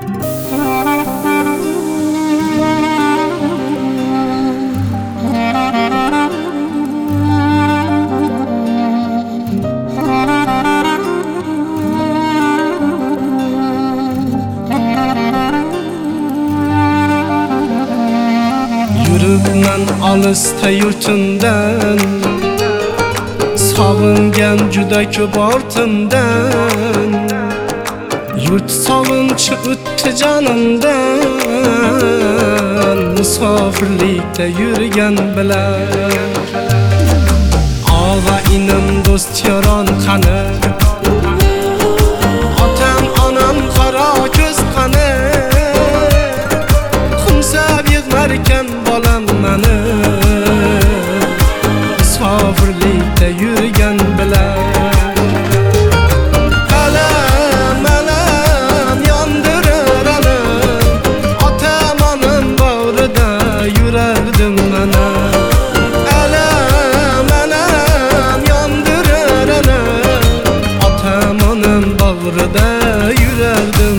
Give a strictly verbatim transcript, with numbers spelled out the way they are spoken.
Yuribman olisda yurtimdan, sog'ingan juda ko'p ortimdan. Yurt sog'inchi o'tdi jonimdan, musofirlikda yurgan bilan. Og'a inim do'st yoron qani, otam onam qaro ko'z qani. Qumsab yig'larkan bolam mani, musofirlikda yurgan bilan. Alam alam yondirar alam, otam onam bag'rida yurardim mana. Alam alam yondirar alam, otam onam bag'rida yurardim.